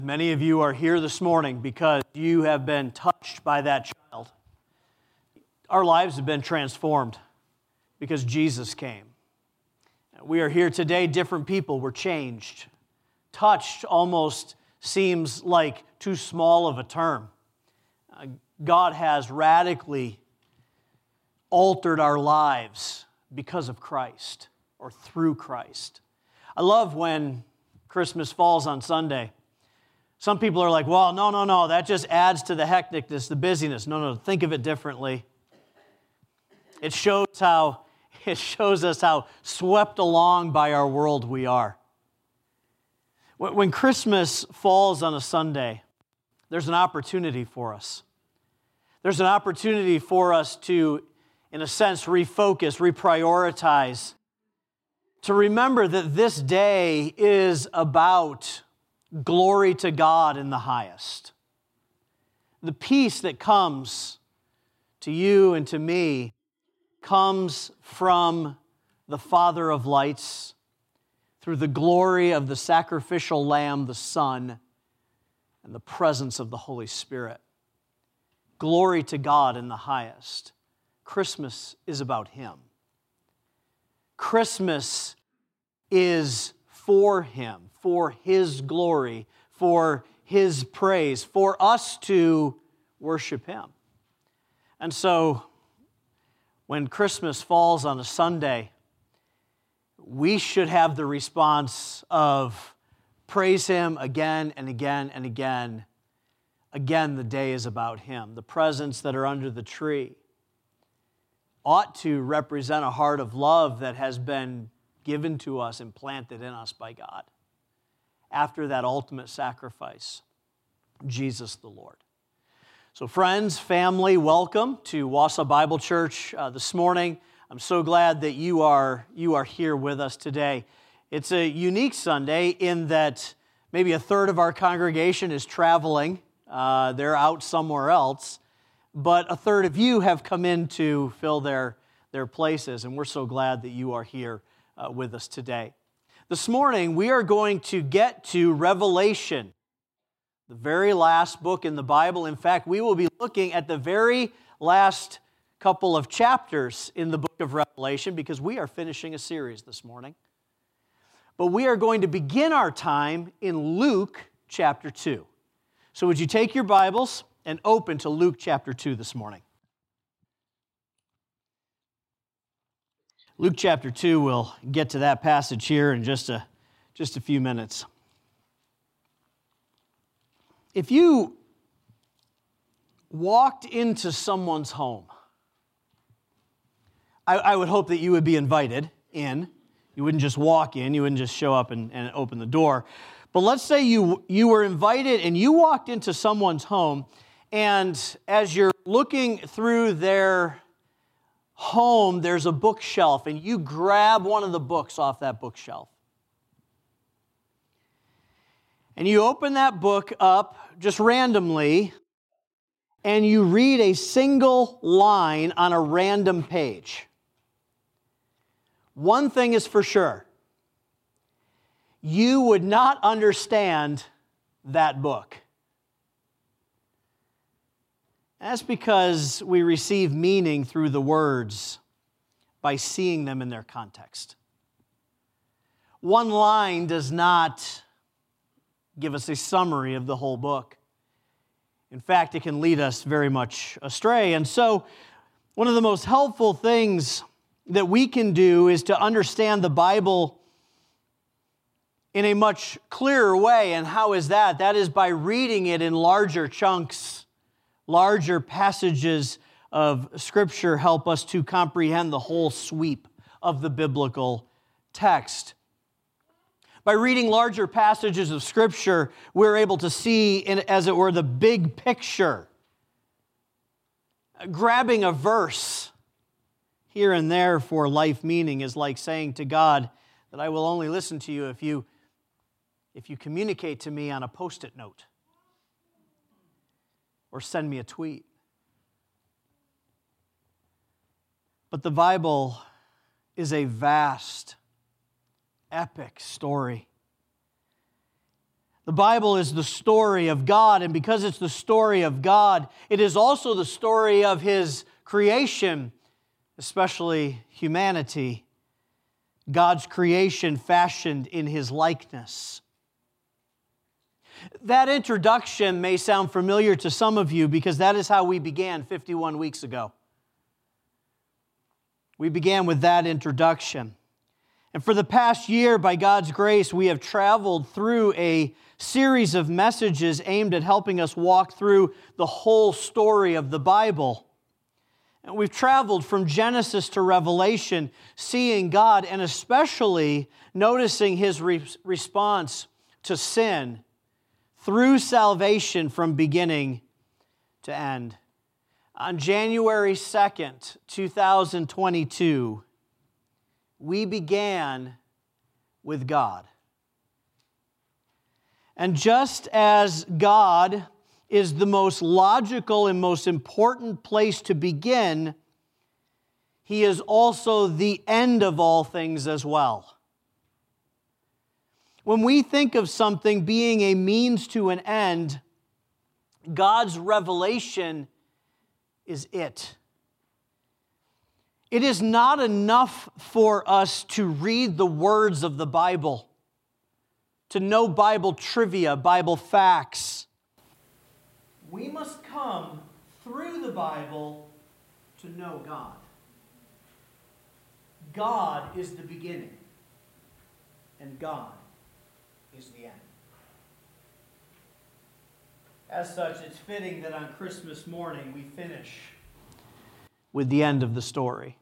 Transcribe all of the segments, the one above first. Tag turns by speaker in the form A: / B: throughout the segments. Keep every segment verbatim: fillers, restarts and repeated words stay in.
A: Many of you are here this morning because you have been touched by that child. Our lives have been transformed because Jesus came. We are here today, different people. We're changed. Touched almost seems like too small of a term. Uh, God has radically altered our lives because of Christ or through Christ. I love when Christmas falls on Sunday. Some people are like, well, no, no, no, that just adds to the hecticness, the busyness. No, no, think of it differently. It shows how, it shows us how swept along by our world we are. When Christmas falls on a Sunday, there's an opportunity for us. There's an opportunity for us to, in a sense, refocus, reprioritize, to remember that this day is about glory to God in the highest. The peace that comes to you and to me comes from the Father of lights through the glory of the sacrificial Lamb, the Son, and the presence of the Holy Spirit. Glory to God in the highest. Christmas is about Him. Christmas is for Him, for His glory, for His praise, for us to worship Him. And so, when Christmas falls on a Sunday, we should have the response of praise Him again and again and again. Again, the day is about Him. The presents that are under the tree ought to represent a heart of love that has been given to us and planted in us by God after that ultimate sacrifice, Jesus the Lord. So friends, family, welcome to Wausau Bible Church uh, this morning. I'm so glad that you are, you are here with us today. It's a unique Sunday in that maybe a third of our congregation is traveling. Uh, they're out somewhere else. But a third of you have come in to fill their, their places, and we're so glad that you are here uh, with us today. This morning, we are going to get to Revelation, the very last book in the Bible. In fact, we will be looking at the very last couple of chapters in the book of Revelation because we are finishing a series this morning. But we are going to begin our time in Luke chapter two. So would you take your Bibles and open to Luke chapter two this morning? Luke chapter two, we'll get to that passage here in just a, just a few minutes. If you walked into someone's home, I, I would hope that you would be invited in. You wouldn't just walk in, you wouldn't just show up and, and open the door. But let's say you, you were invited and you walked into someone's home, and as you're looking through their home, there's a bookshelf, and you grab one of the books off that bookshelf. And you open that book up just randomly, and you read a single line on a random page. One thing is for sure. You would not understand that book. That's because we receive meaning through the words by seeing them in their context. One line does not give us a summary of the whole book. In fact, it can lead us very much astray. And so, one of the most helpful things that we can do is to understand the Bible in a much clearer way. And how is that? That is by reading it in larger chunks. Larger passages of Scripture help us to comprehend the whole sweep of the biblical text. By reading larger passages of Scripture, we're able to see, in, as it were, the big picture. Grabbing a verse here and there for life meaning is like saying to God that I will only listen to you if you, if you communicate to me on a Post-it note or send me a tweet. But the Bible is a vast, epic story. The The Bible is the story of God, and because it's the story of God, it is also the story of His creation, especially humanity, God's creation fashioned in His likeness. That introduction may sound familiar to some of you because that is how we began fifty-one weeks ago. We began with that introduction. And for the past year, by God's grace, we have traveled through a series of messages aimed at helping us walk through the whole story of the Bible. And we've traveled from Genesis to Revelation, seeing God and especially noticing His re- response to sin through salvation from beginning to end. On January second, two thousand twenty-two, we began with God. And just as God is the most logical and most important place to begin, He is also the end of all things as well. When we think of something being a means to an end, God's revelation is it. It is not enough for us to read the words of the Bible, to know Bible trivia, Bible facts. We must come through the Bible to know God. God is the beginning, and God is the end. As such, it's fitting that on Christmas morning we finish with the end of the story.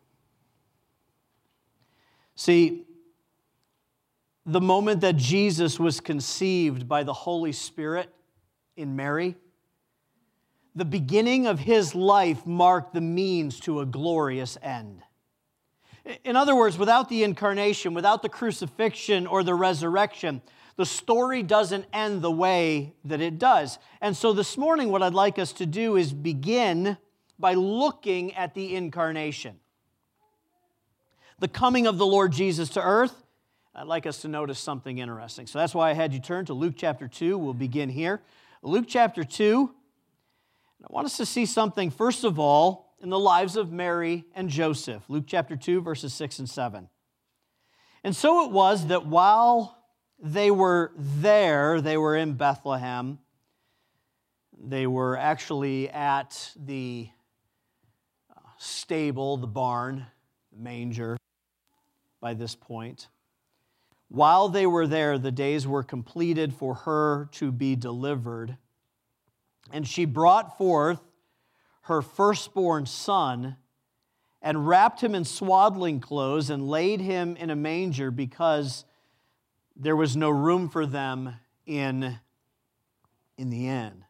A: See, the moment that Jesus was conceived by the Holy Spirit in Mary, the beginning of His life marked the means to a glorious end. In other words, without the incarnation, without the crucifixion or the resurrection, the story doesn't end the way that it does. And so this morning, what I'd like us to do is begin by looking at the incarnation. The coming of the Lord Jesus to earth. I'd like us to notice something interesting. So that's why I had you turn to Luke chapter two. We'll begin here. Luke chapter two. I want us to see something, first of all, in the lives of Mary and Joseph. Luke chapter two, verses six and seven. And so it was that while they were there, they were in Bethlehem. They were actually at the stable, the barn, the manger by this point. While they were there, the days were completed for her to be delivered. And she brought forth her firstborn son and wrapped him in swaddling clothes and laid him in a manger because there was no room for them in, in the inn.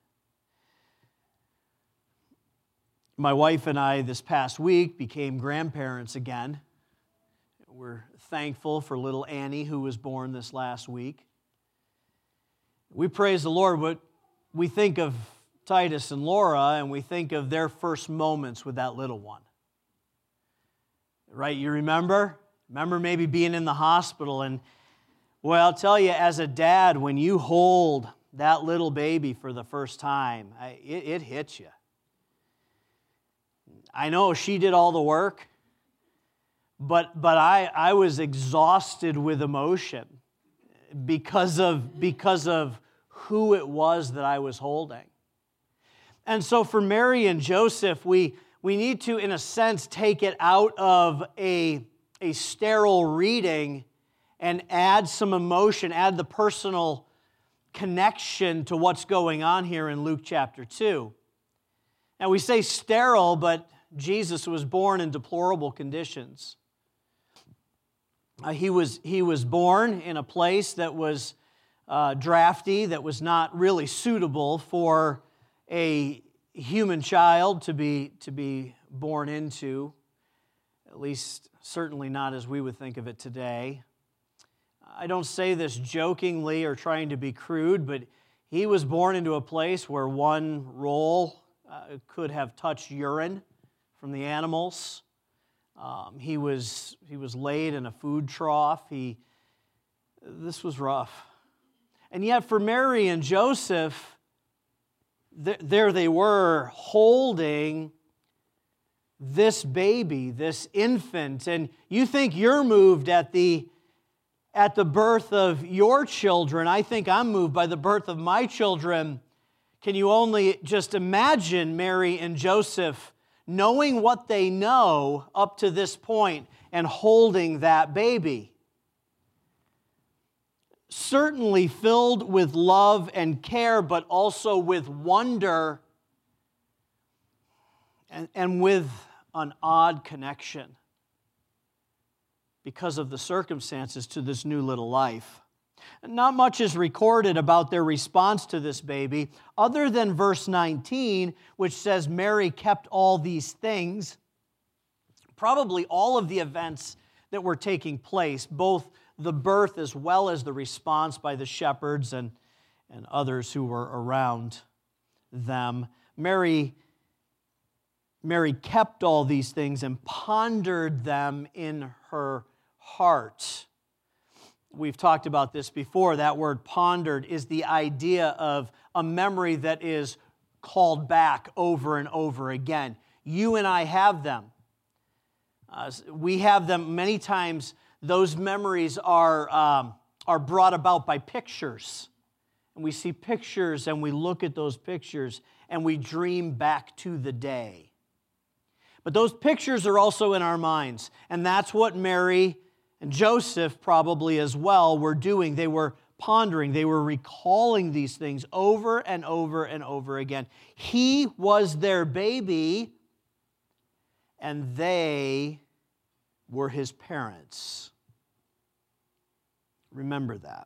A: My wife and I this past week became grandparents again. We're thankful for little Annie who was born this last week. We praise the Lord, but we think of Titus and Laura and we think of their first moments with that little one. Right, you remember? Remember maybe being in the hospital and, well, I'll tell you, as a dad, when you hold that little baby for the first time, I, it, it hits you. I know she did all the work, but but I, I was exhausted with emotion because of, because of who it was that I was holding. And so for Mary and Joseph, we, we need to, in a sense, take it out of a, a sterile reading and add some emotion, add the personal connection to what's going on here in Luke chapter two. Now we say sterile, but Jesus was born in deplorable conditions. Uh, he was, he was born in a place that was uh, drafty, that was not really suitable for a human child to be, to be born into, at least certainly not as we would think of it today. I don't say this jokingly or trying to be crude, but he was born into a place where one roll uh, could have touched urine from the animals. Um, he was he was laid in a food trough. He this was rough. And yet for Mary and Joseph, th- there they were holding this baby, this infant. And you think you're moved at the, at the birth of your children. I think I'm moved by the birth of my children. Can you only just imagine Mary and Joseph knowing what they know up to this point and holding that baby? Certainly filled with love and care, but also with wonder and, and with an odd connection because of the circumstances to this new little life. Not much is recorded about their response to this baby, other than verse nineteen, which says Mary kept all these things. Probably all of the events that were taking place, both the birth as well as the response by the shepherds and, and others who were around them. Mary, Mary kept all these things and pondered them in her heart. We've talked about this before. That word pondered is the idea of a memory that is called back over and over again. You and I have them. Uh, we have them many times. Those memories are, um, are brought about by pictures. And we see pictures and we look at those pictures and we dream back to the day. But those pictures are also in our minds. And that's what Mary and Joseph probably as well were doing. They were pondering. They were recalling these things over and over and over again. He was their baby, and they were his parents. Remember that.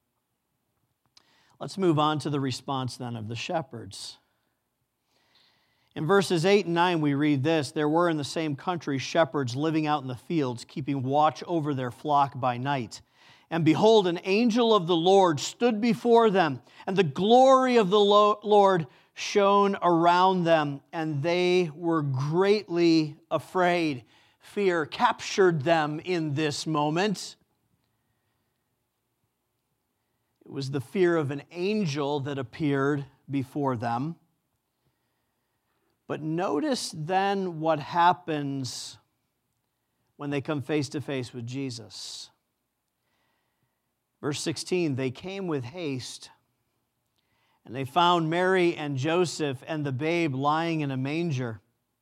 A: Let's move on to the response then of the shepherds. In verses eight and nine, we read this: There were in the same country shepherds living out in the fields, keeping watch over their flock by night. And behold, an angel of the Lord stood before them, and the glory of the Lord shone around them, and they were greatly afraid. Fear captured them in this moment. It was the fear of an angel that appeared before them. But notice then what happens when they come face to face with Jesus. Verse sixteen, they came with haste, and they found Mary and Joseph and the babe lying in a manger.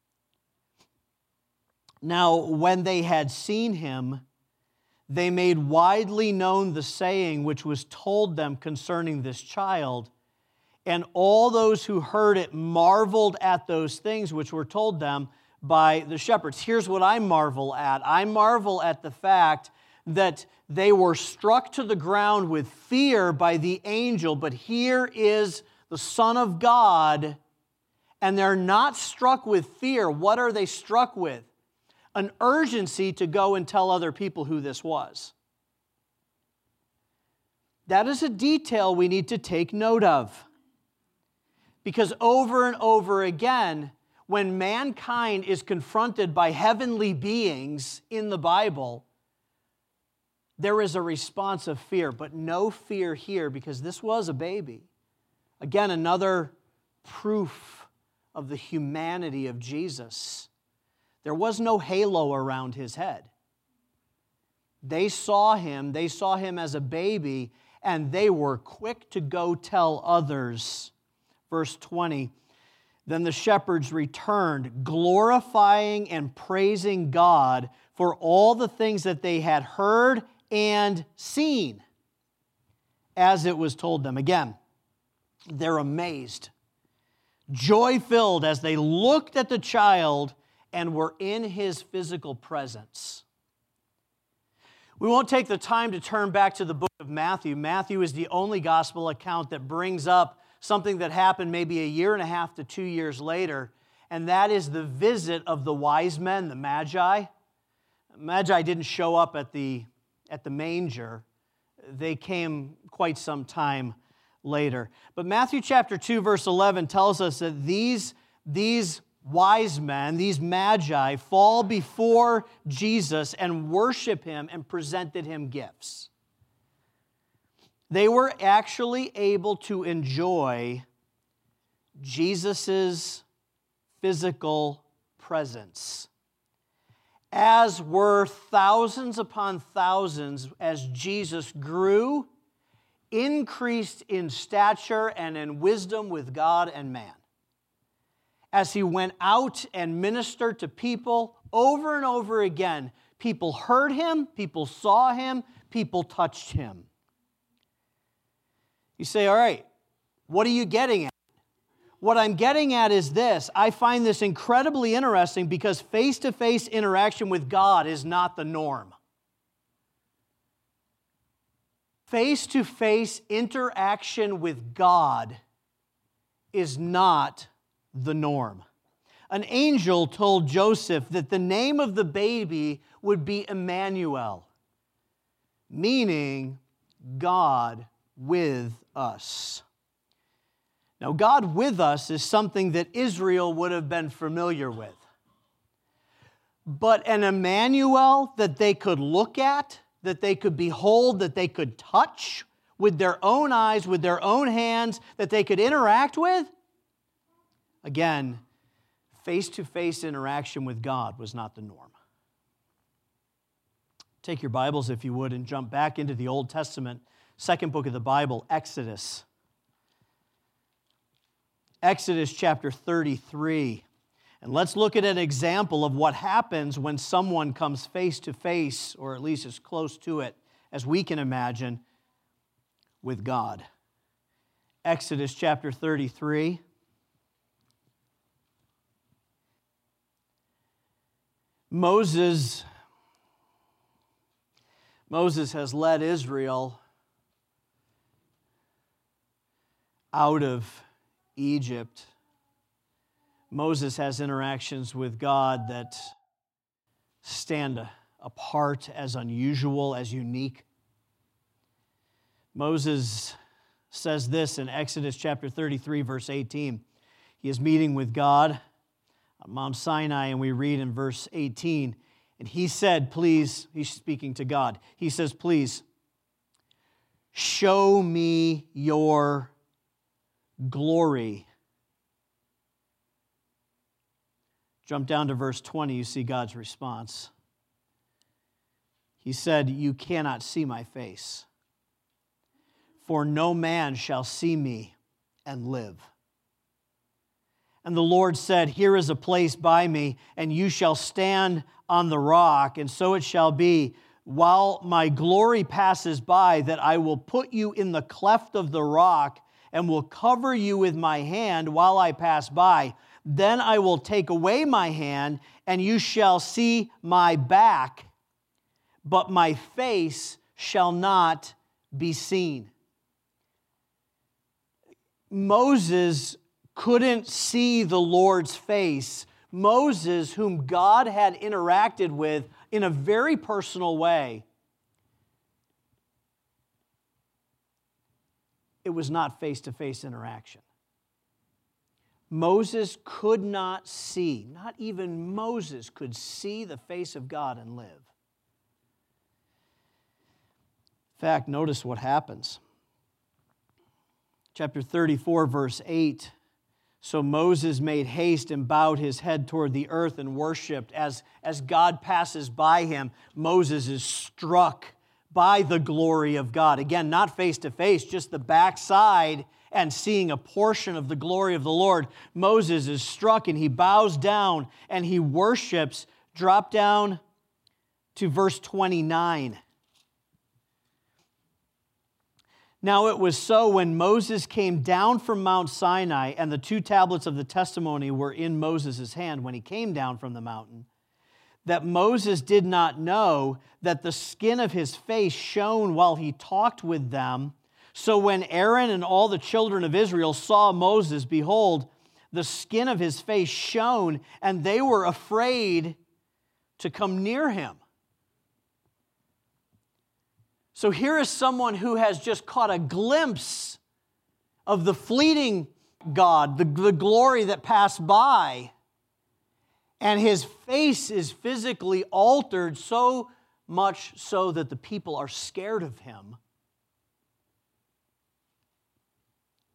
A: Now, when they had seen him, they made widely known the saying which was told them concerning this child. And all those who heard it marveled at those things which were told them by the shepherds. Here's what I marvel at. I marvel at the fact that they were struck to the ground with fear by the angel, but here is the Son of God, and they're not struck with fear. What are they struck with? An urgency to go and tell other people who this was. That is a detail we need to take note of. Because over and over again, when mankind is confronted by heavenly beings in the Bible, there is a response of fear, but no fear here because this was a baby. Again, another proof of the humanity of Jesus. There was no halo around his head. They saw him, they saw him as a baby, and they were quick to go tell others. Verse twenty, then the shepherds returned, glorifying and praising God for all the things that they had heard and seen, as it was told them. Again, they're amazed, joy-filled as they looked at the child and were in his physical presence. We won't take the time to turn back to the book of Matthew. Matthew is the only gospel account that brings up something that happened maybe a year and a half to two years later, and that is the visit of the wise men, the Magi. Magi didn't show up at the, at the manger. They came quite some time later. But Matthew chapter two, verse eleven tells us that these, these wise men, these Magi, fall before Jesus and worship him and presented him gifts. they were actually able to enjoy Jesus' physical presence, as were thousands upon thousands as Jesus grew, increased in stature and in wisdom with God and man. As he went out and ministered to people over and over again, people heard him, people saw him, people touched him. You say, all right, what are you getting at? What I'm getting at is this. I find this incredibly interesting because face-to-face interaction with God is not the norm. Face-to-face interaction with God is not the norm. An angel told Joseph that the name of the baby would be Emmanuel, meaning God with us. Now, God with us is something that Israel would have been familiar with. But an Emmanuel that they could look at, that they could behold, that they could touch with their own eyes, with their own hands, that they could interact with, again, face-to-face interaction with God was not the norm. Take your Bibles, if you would, and jump back into the Old Testament, second book of the Bible, Exodus. Exodus chapter thirty-three. And let's look at an example of what happens when someone comes face to face, or at least as close to it as we can imagine, with God. Exodus chapter thirty-three. Moses, Moses has led Israel out of Egypt. Moses has interactions with God that stand apart, as unusual, as unique. Moses says this in Exodus chapter thirty-three, verse eighteen. He is meeting with God on Mount Sinai, and we read in verse eighteen, and he said, please, he's speaking to God, he says, please, show me your glory. Jump down to verse twenty, you see God's response. He said, you cannot see my face, for no man shall see me and live. And the Lord said, here is a place by me, and you shall stand on the rock, and so it shall be, while my glory passes by, that I will put you in the cleft of the rock, and will cover you with my hand while I pass by. Then I will take away my hand, and you shall see my back, but my face shall not be seen. Moses couldn't see the Lord's face. Moses, whom God had interacted with in a very personal way, it was not face-to-face interaction. Moses could not see, not even Moses could see the face of God and live. In fact, notice what happens. Chapter thirty-four, verse eight. So Moses made haste and bowed his head toward the earth and worshiped. As, as God passes by him, Moses is struck by the glory of God. Again, not face to face, just the backside and seeing a portion of the glory of the Lord. Moses is struck and he bows down and he worships. Drop down to verse twenty-nine. Now it was so when Moses came down from Mount Sinai and the two tablets of the testimony were in Moses' hand when he came down from the mountain, that Moses did not know that the skin of his face shone while he talked with them. So when Aaron and all the children of Israel saw Moses, behold, the skin of his face shone, and they were afraid to come near him. So here is someone who has just caught a glimpse of the fleeting God, the, the glory that passed by, and his face is physically altered so much so that the people are scared of him.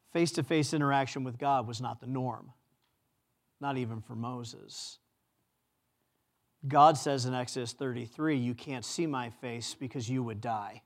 A: face-to-face interaction with God was not the norm, not even for Moses. God says in Exodus thirty-three, you can't see my face because you would die.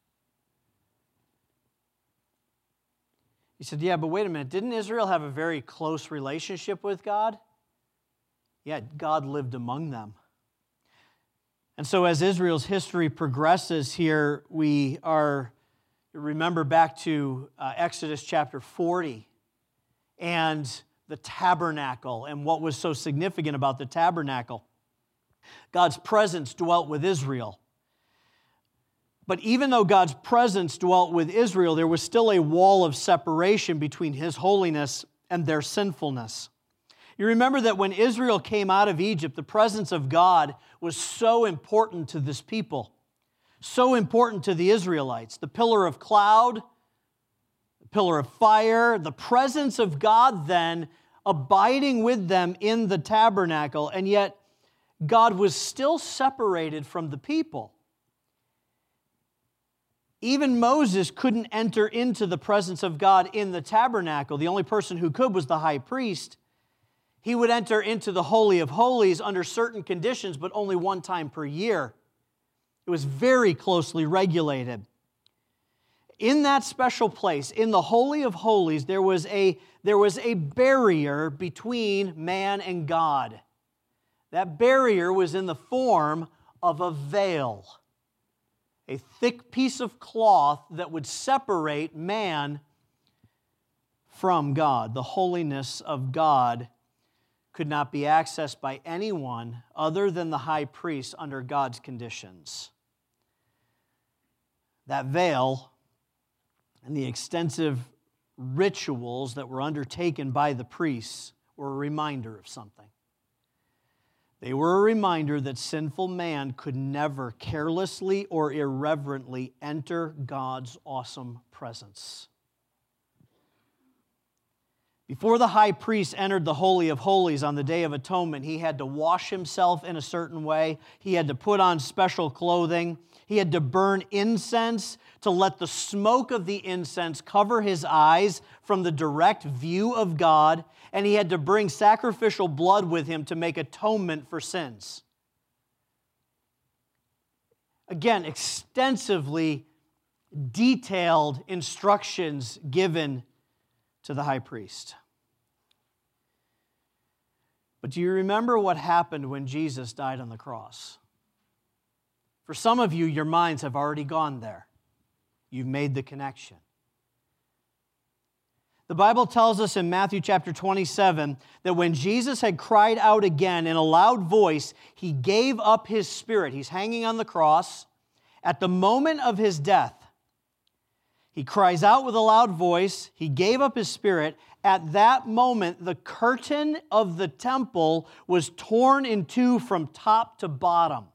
A: He said, yeah, but wait a minute, didn't Israel have a very close relationship with God? Yeah, God lived among them. And so as Israel's history progresses here, we are, remember back to uh, Exodus chapter forty and the tabernacle and what was so significant about the tabernacle. God's presence dwelt with Israel. But even though God's presence dwelt with Israel, there was still a wall of separation between His holiness and their sinfulness. You remember that when Israel came out of Egypt, the presence of God was so important to this people, so important to the Israelites. The pillar of cloud, the pillar of fire, the presence of God then abiding with them in the tabernacle, and yet God was still separated from the people. Even Moses couldn't enter into the presence of God in the tabernacle. The only person who could was the high priest. He would enter into the Holy of Holies under certain conditions, but only one time per year. It was very closely regulated. In that special place, in the Holy of Holies, there was a, there was a barrier between man and God. That barrier was in the form of a veil, a thick piece of cloth that would separate man from God. The holiness of God could not be accessed by anyone other than the high priest under God's conditions. That veil and the extensive rituals that were undertaken by the priests were a reminder of something. They were a reminder that sinful man could never carelessly or irreverently enter God's awesome presence. Before the high priest entered the Holy of Holies on the Day of Atonement, he had to wash himself in a certain way. He had to put on special clothing. He had to burn incense to let the smoke of the incense cover his eyes from the direct view of God. And he had to bring sacrificial blood with him to make atonement for sins. Again, extensively detailed instructions given to the high priest. But do you remember what happened when Jesus died on the cross? For some of you, your minds have already gone there. You've made the connection. The Bible tells us in Matthew chapter twenty-seven that when Jesus had cried out again in a loud voice, He gave up His spirit. He's hanging on the cross. At the moment of His death, He cries out with a loud voice. He gave up His spirit. At that moment, the curtain of the temple was torn in two from top to bottom.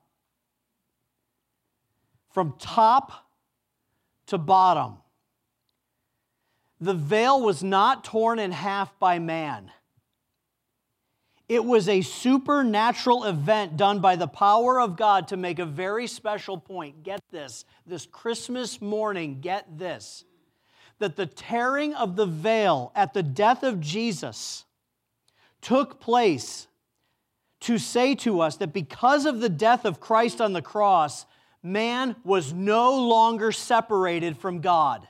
A: From top to bottom. The veil was not torn in half by man. It was a supernatural event done by the power of God to make a very special point. Get this. This Christmas morning, get this. That the tearing of the veil at the death of Jesus took place to say to us that because of the death of Christ on the cross, man was no longer separated from God.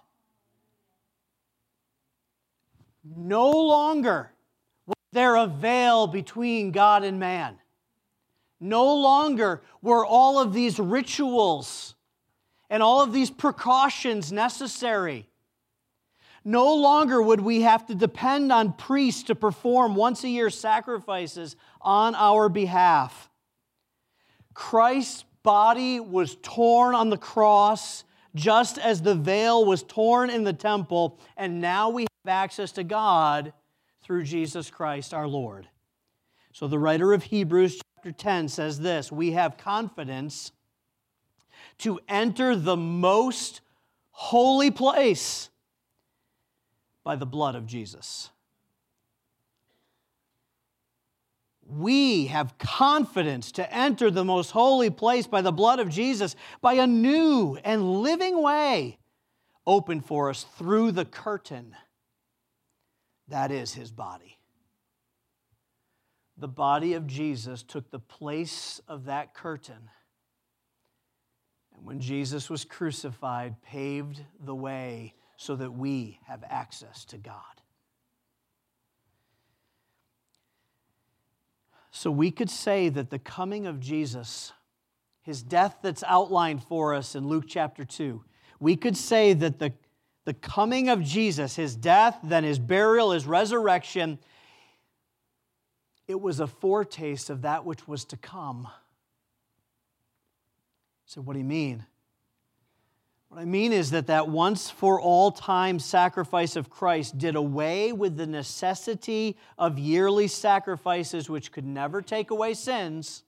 A: No longer was there a veil between God and man. No longer were all of these rituals and all of these precautions necessary. No longer would we have to depend on priests to perform once-a-year sacrifices on our behalf. Christ's body was torn on the cross just as the veil was torn in the temple, and now we have access to God through Jesus Christ our Lord. So the writer of Hebrews chapter ten says this, we have confidence to enter the most holy place by the blood of Jesus. We have confidence to enter the most holy place by the blood of Jesus, by a new and living way opened for us through the curtain That is his body. The body of Jesus took the place of that curtain. And when Jesus was crucified, paved the way so that we have access to God. So we could say that the coming of Jesus, his death that's outlined for us in Luke chapter two, we could say that the, the coming of Jesus, his death, then his burial, his resurrection, it was a foretaste of that which was to come. So what do you mean? What I mean is that that once for all time sacrifice of Christ did away with the necessity of yearly sacrifices which could never take away sins.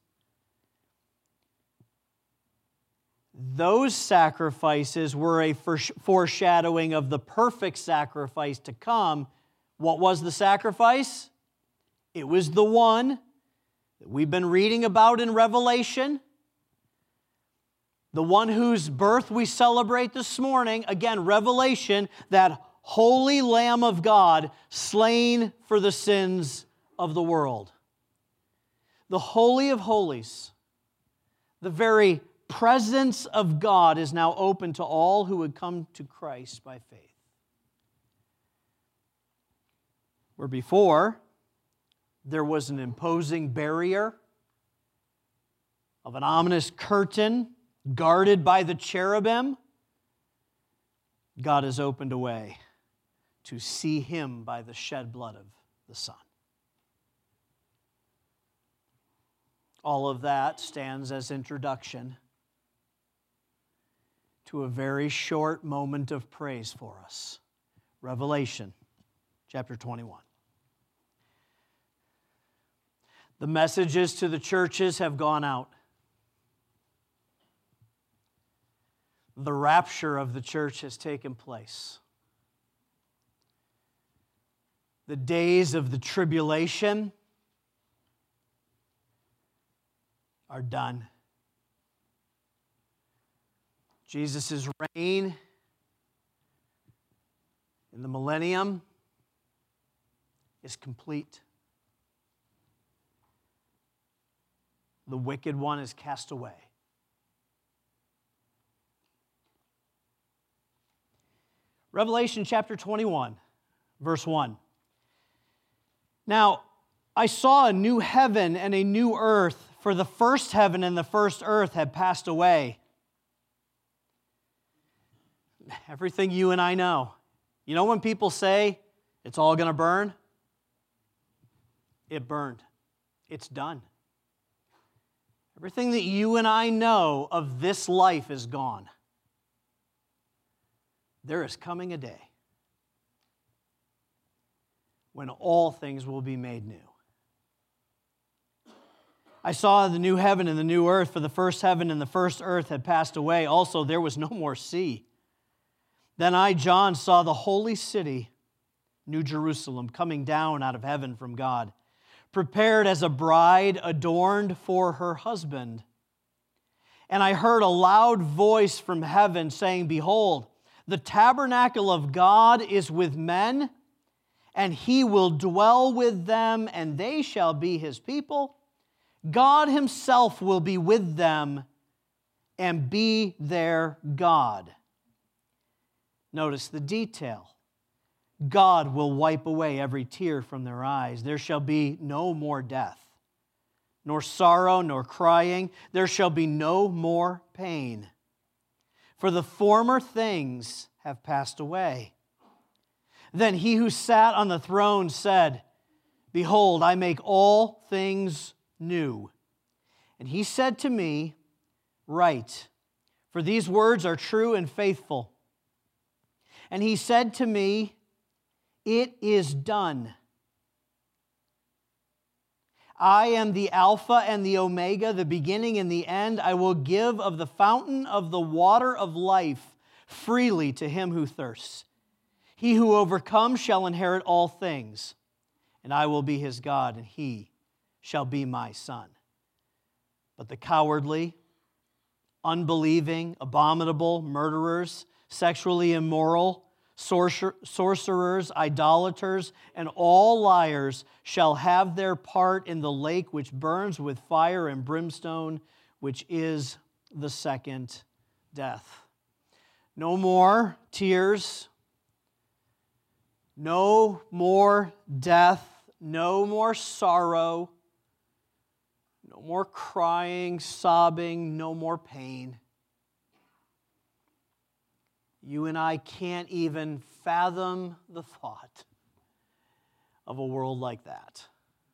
A: Those sacrifices were a foreshadowing of the perfect sacrifice to come. What was the sacrifice? It was the one that we've been reading about in Revelation. The one whose birth we celebrate this morning, again, Revelation, that holy Lamb of God slain for the sins of the world. The Holy of Holies, the very presence of God is now open to all who would come to Christ by faith. Where before, there was an imposing barrier of an ominous curtain guarded by the cherubim, God has opened a way to see him by the shed blood of the Son. All of that stands as introduction to a very short moment of praise for us. Revelation chapter twenty-one. The messages to the churches have gone out. The rapture of the church has taken place. The days of the tribulation are done. Jesus' reign in the millennium is complete. The wicked one is cast away. Revelation chapter twenty-one, verse one. Now, I saw a new heaven and a new earth, for the first heaven and the first earth had passed away. Everything you and I know. You know when people say it's all going to burn? It burned. It's done. Everything that you and I know of this life is gone. There is coming a day when all things will be made new. I saw the new heaven and the new earth, for the first heaven and the first earth had passed away. Also, there was no more sea. Then I, John, saw the holy city, New Jerusalem, coming down out of heaven from God, prepared as a bride adorned for her husband. And I heard a loud voice from heaven saying, Behold, the tabernacle of God is with men, and he will dwell with them, and they shall be his people. God himself will be with them and be their God. Notice the detail. God will wipe away every tear from their eyes. There shall be no more death, nor sorrow, nor crying. There shall be no more pain. For the former things have passed away. Then he who sat on the throne said, Behold, I make all things new. And he said to me, Write, for these words are true and faithful. And he said to me, It is done. I am the Alpha and the Omega, the beginning and the end. I will give of the fountain of the water of life freely to him who thirsts. He who overcomes shall inherit all things, and I will be his God, and he shall be my son. But the cowardly, unbelieving, abominable, murderers, sexually immoral, sorcer- sorcerers, idolaters, and all liars shall have their part in the lake which burns with fire and brimstone, which is the second death. No more tears, no more death, no more sorrow, no more crying, sobbing, no more pain. You and I can't even fathom the thought of a world like that.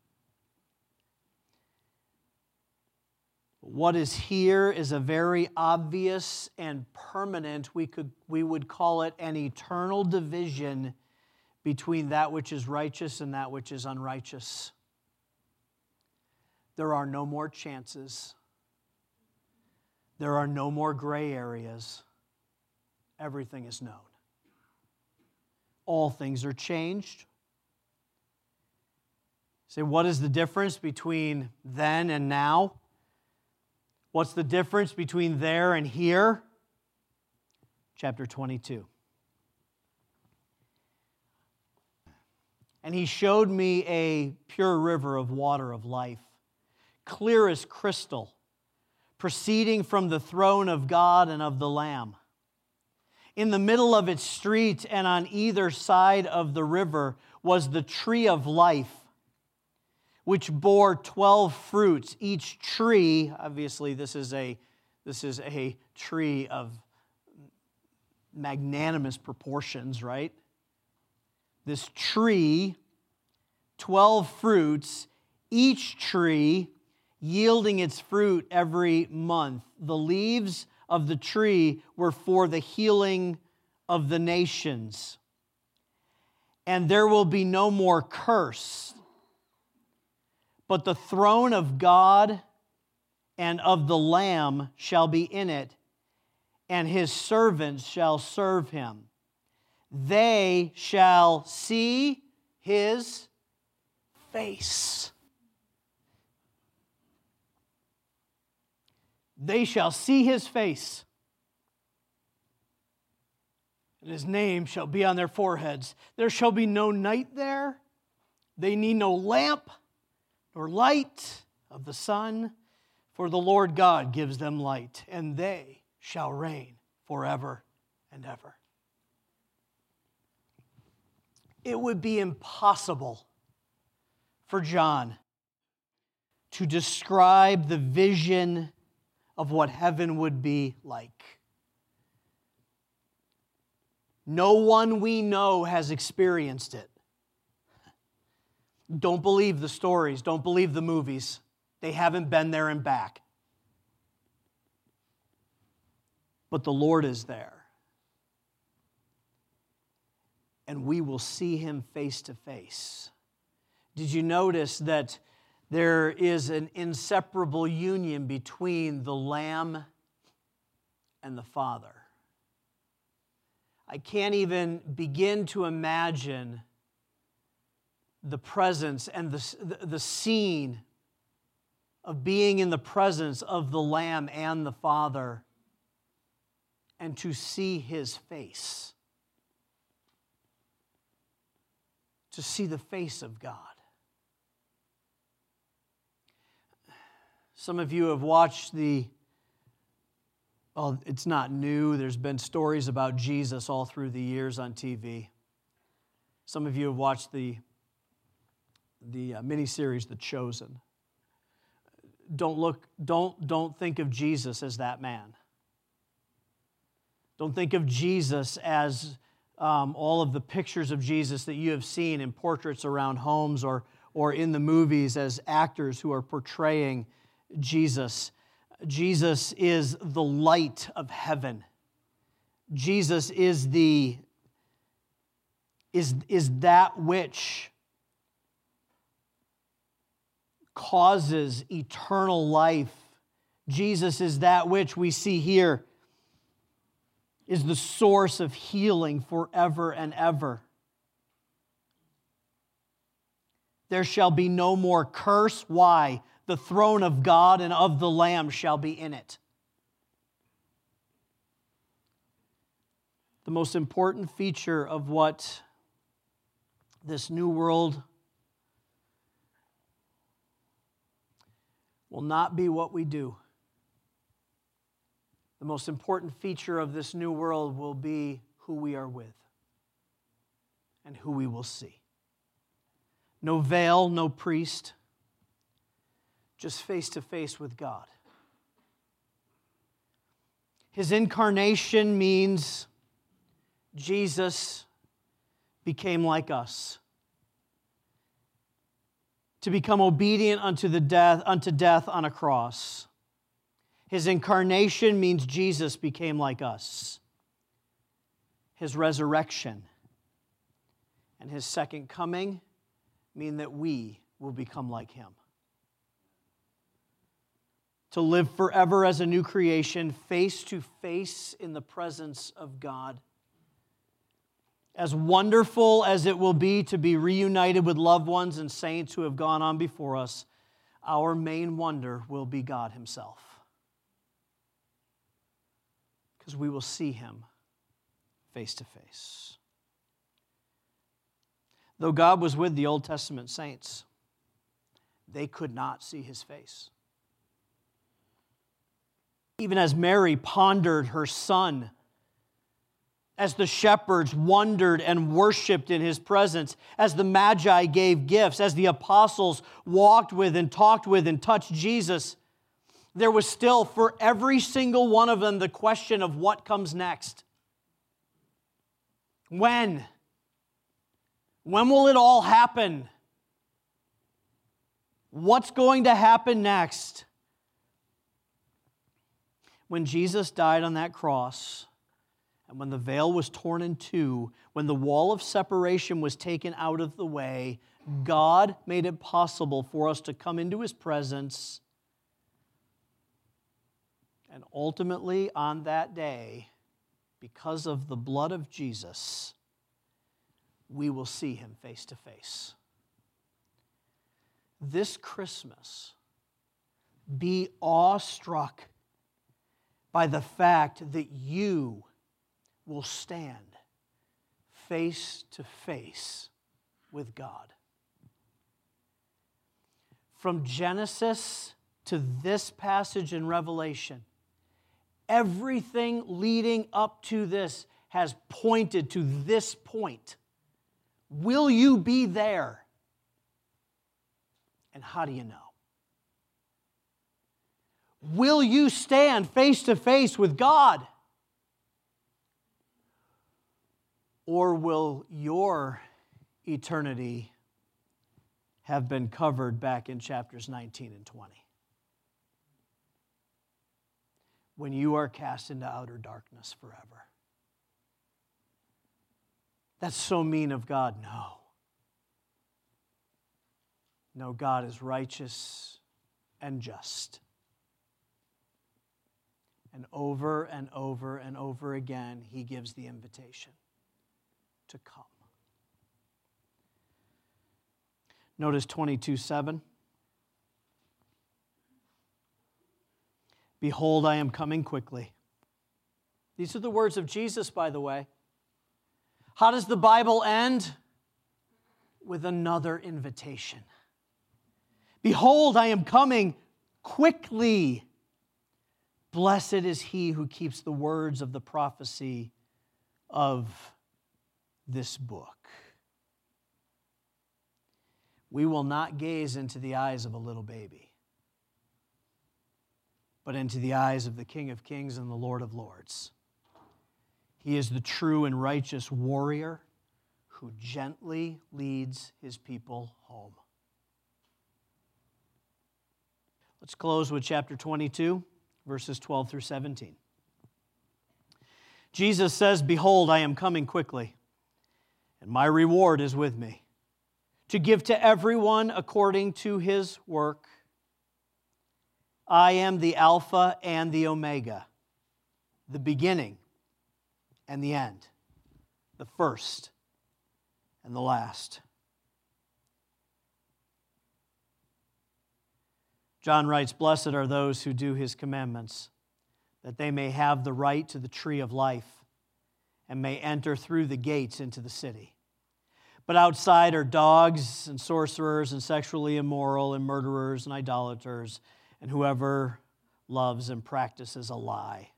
A: What is here is a very obvious and permanent, we could we would call it an eternal division between that which is righteous and that which is unrighteous. There are no more chances. There are no more gray areas. Everything is known. All things are changed. Say, what is the difference between then and now? What's the difference between there and here? Chapter twenty-two. And he showed me a pure river of water of life, clear as crystal, proceeding from the throne of God and of the Lamb. In the middle of its street and on either side of the river was the tree of life, which bore twelve fruits. Each tree, obviously this is a, this is a tree of magnanimous proportions, right? This tree, twelve fruits, each tree yielding its fruit every month. The leaves of the tree were for the healing of the nations. And there will be no more curse, but the throne of God and of the Lamb shall be in it, and his servants shall serve him. They shall see his face. They shall see his face, and his name shall be on their foreheads. There shall be no night there. They need no lamp nor light of the sun, for the Lord God gives them light, and they shall reign forever and ever. It would be impossible for John to describe the vision of what heaven would be like. No one we know has experienced it. Don't believe the stories. Don't believe the movies. They haven't been there and back. But the Lord is there. And we will see him face to face. Did you notice that there is an inseparable union between the Lamb and the Father? I can't even begin to imagine the presence and the, the scene of being in the presence of the Lamb and the Father and to see his face. To see the face of God. Some of you have watched the, well, it's not new. There's been stories about Jesus all through the years on T V. Some of you have watched the, the uh, miniseries, The Chosen. Don't look, don't, don't think of Jesus as that man. Don't think of Jesus as um, all of the pictures of Jesus that you have seen in portraits around homes or, or in the movies as actors who are portraying Jesus. Jesus is the light of heaven. Jesus is the is, is that which causes eternal life. Jesus is that which we see here is the source of healing forever and ever. There shall be no more curse. Why? The throne of God and of the Lamb shall be in it. The most important feature of what this new world will not be what we do. The most important feature of this new world will be who we are with and who we will see. No veil, no priest, just face to face with God. His incarnation means Jesus became like us, to become obedient unto the death, unto death on a cross. His incarnation means Jesus became like us. His resurrection and his second coming mean that we will become like him. To live forever as a new creation, face to face in the presence of God. As wonderful as it will be to be reunited with loved ones and saints who have gone on before us, our main wonder will be God himself. Because we will see him face to face. Though God was with the Old Testament saints, they could not see his face. Even as Mary pondered her son, as the shepherds wondered and worshiped in his presence, as the Magi gave gifts, as the apostles walked with and talked with and touched Jesus, there was still for every single one of them the question of what comes next. When? When will it all happen? What's going to happen next? When Jesus died on that cross, and when the veil was torn in two, when the wall of separation was taken out of the way, God made it possible for us to come into his presence. And ultimately, on that day, because of the blood of Jesus, we will see him face to face. This Christmas, be awestruck by the fact that you will stand face to face with God. From Genesis to this passage in Revelation, everything leading up to this has pointed to this point. Will you be there? And how do you know? Will you stand face to face with God? Or will your eternity have been covered back in chapters nineteen and twenty? When you are cast into outer darkness forever. That's so mean of God. No. No, God is righteous and just. And over and over and over again, he gives the invitation to come. Notice twenty-two seven. Behold, I am coming quickly. These are the words of Jesus, by the way. How does the Bible end? With another invitation. Behold, I am coming quickly. Blessed is he who keeps the words of the prophecy of this book. We will not gaze into the eyes of a little baby, but into the eyes of the King of Kings and the Lord of Lords. He is the true and righteous warrior who gently leads his people home. Let's close with chapter twenty-two, verses twelve through seventeen. Jesus says, behold, I am coming quickly, and my reward is with me, to give to everyone according to his work. I am the Alpha and the Omega, the beginning and the end, the first and the last. John writes, blessed are those who do his commandments, that they may have the right to the tree of life and may enter through the gates into the city. But outside are dogs and sorcerers and sexually immoral and murderers and idolaters and whoever loves and practices a lie.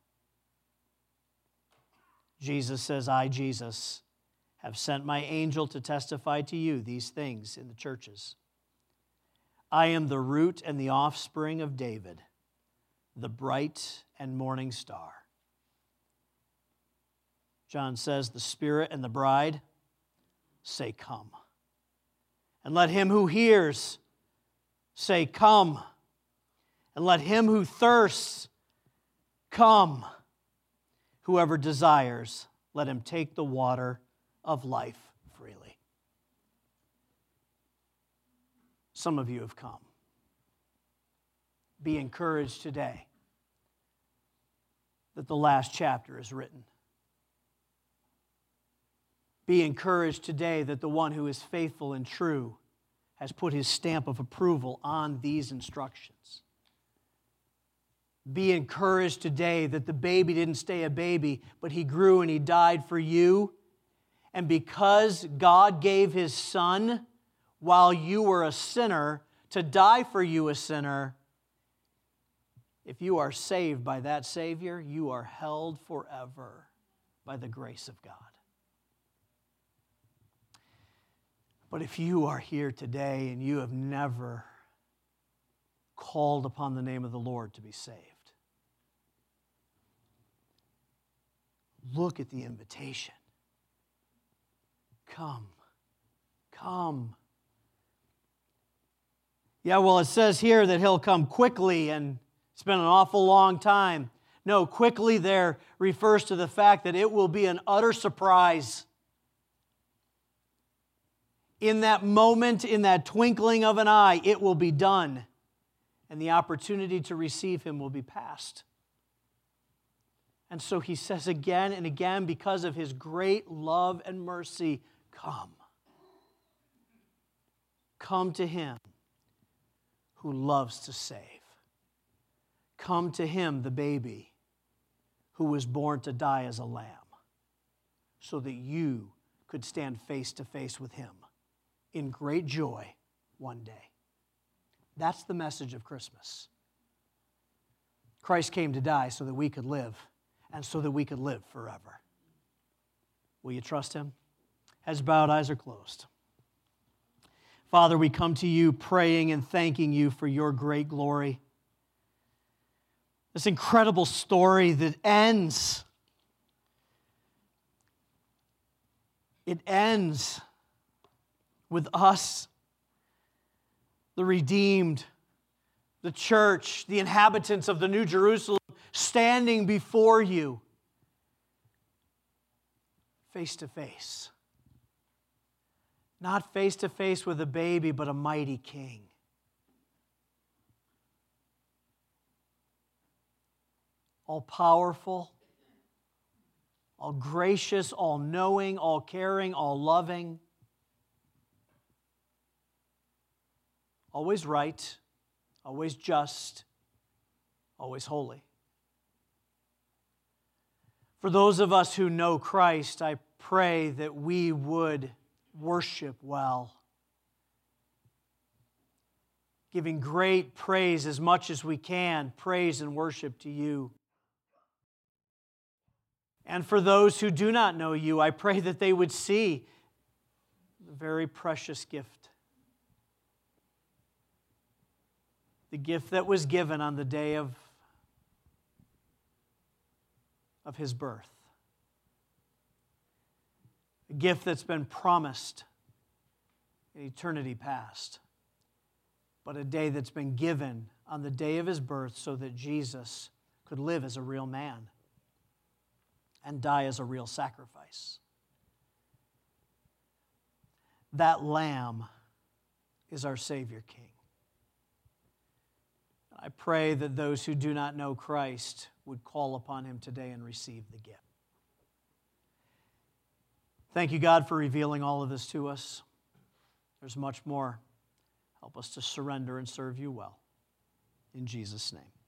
A: Jesus says, I, Jesus, have sent my angel to testify to you these things in the churches. I am the root and the offspring of David, the bright and morning star. John says, the Spirit and the bride say, come. And let him who hears say, come. And let him who thirsts come. Whoever desires, let him take the water of life freely. Some of you have come. Be encouraged today that the last chapter is written. Be encouraged today that the one who is faithful and true has put his stamp of approval on these instructions. Be encouraged today that the baby didn't stay a baby, but he grew and he died for you. And because God gave his Son while you were a sinner to die for you, a sinner, if you are saved by that Savior, you are held forever by the grace of God. But if you are here today and you have never called upon the name of the Lord to be saved, look at the invitation. Come. Come. Yeah, well, it says here that he'll come quickly, and it's been an awful long time. No, quickly there refers to the fact that it will be an utter surprise. In that moment, in that twinkling of an eye, it will be done, and the opportunity to receive him will be past. And so he says again and again, because of his great love and mercy, come. Come to him who loves to save. Come to him, the baby, who was born to die as a lamb, so that you could stand face to face with him in great joy one day. That's the message of Christmas. Christ came to die so that we could live, and so that we could live forever. Will you trust him? Heads bowed, eyes are closed. Father, we come to you praying and thanking you for your great glory. This incredible story that ends. It ends with us, the redeemed, the church, the inhabitants of the New Jerusalem, standing before you, face to face. Not face to face with a baby, but a mighty king. All powerful, all gracious, all knowing, all caring, all loving. Always right, always just, always holy. For those of us who know Christ, I pray that we would worship well, giving great praise as much as we can, praise and worship to you. And for those who do not know you, I pray that they would see the very precious gift, the gift that was given on the day of, of his birth. A gift that's been promised in eternity past, but a day that's been given on the day of his birth so that Jesus could live as a real man and die as a real sacrifice. That Lamb is our Savior King. I pray that those who do not know Christ would call upon him today and receive the gift. Thank you, God, for revealing all of this to us. There's much more. Help us to surrender and serve you well. In Jesus' name.